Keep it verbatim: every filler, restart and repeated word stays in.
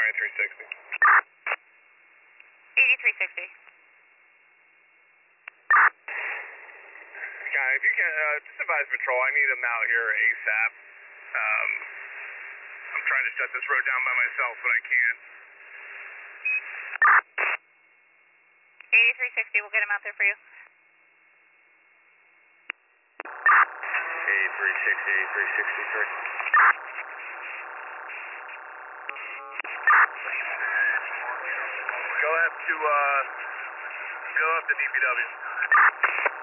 ninety-three sixty. eighty-three sixty. Guy, if you can, uh, just advise patrol, I need them out here ASAP. Um, I'm trying to shut this road down by myself, but I can't. eighty-three sixty, we'll get him out there for you. eighty-three sixty, eighty-three sixty-three. Go up to, uh, go up to D P W.